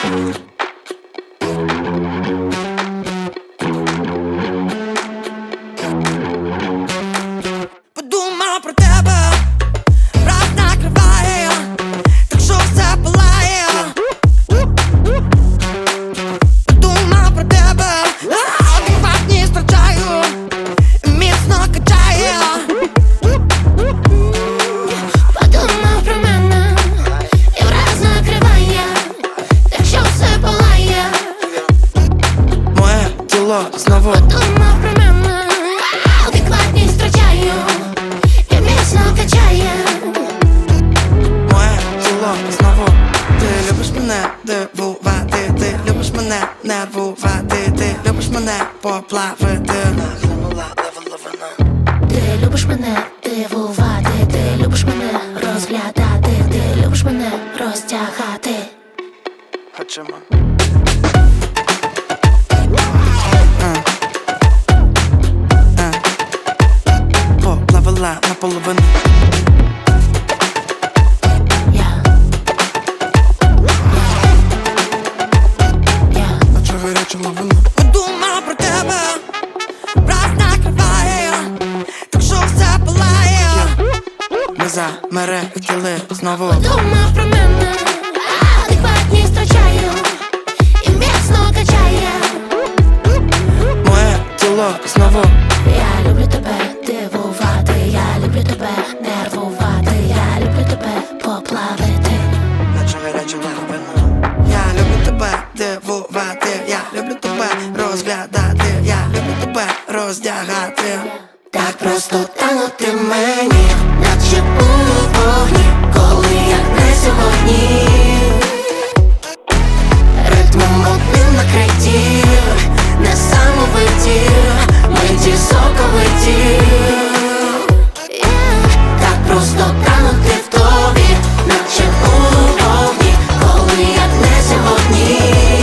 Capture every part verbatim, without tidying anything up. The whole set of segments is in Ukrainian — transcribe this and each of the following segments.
Подумав про тебе, раз накриває, так що все палає. Подумав про тебе, адекватність втрачаю, міцно качає. Подумав про мене, і враз накриває, так що все палає. Моє тіло знову. Подумав про мене, адекватність втрачаю, і міцно качає. Моє тіло знову. Ти любиш мене дивувати, ти любиш мене нервувати, ти любиш мене поплавити. Ти любиш мене дивувати, ти любиш мене розглядати, ти любиш мене роздягати. Хочемо. Поплавила наполовину. Я Я Наче гаряча лавина. Подумав про тебе, раз накриває, так що все палає. Ми замерехтіли знову. Подумав про мене, адекватність втрачаю, і міцно качає. Моє тіло знову. Я люблю тебе дивувати, я люблю тебе нервувати, я люблю тебе поплавити. Наче гаряча лавина. Я люблю тебе дивувати, я люблю тебе розглядати, я люблю тебе роздягати. Так просто танути мені, наче у вогні, коли як не сьогодні. Ритмом одним накриті, несамовиті, ми ті соковиті. Так просто танути в тобі, наче у вогні, коли як не сьогодні.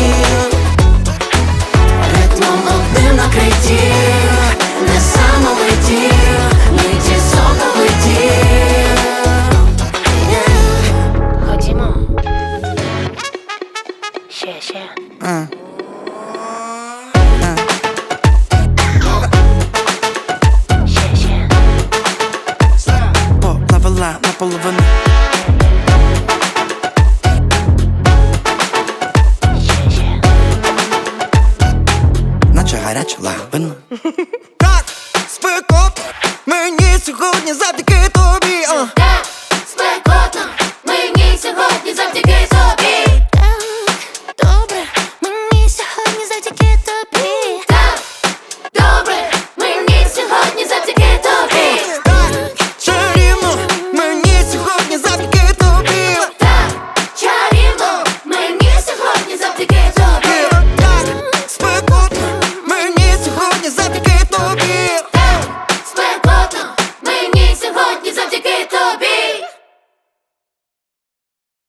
Ритмом одним накриті, несамовиті, ми ті соковиті. Ходімо. Ще, ще. А. Ще, ще. Поплавила наполовину. Ще, ще. Наче гаряча лавина. Так, спекотно, мені сьогодні завдяки тобі. а.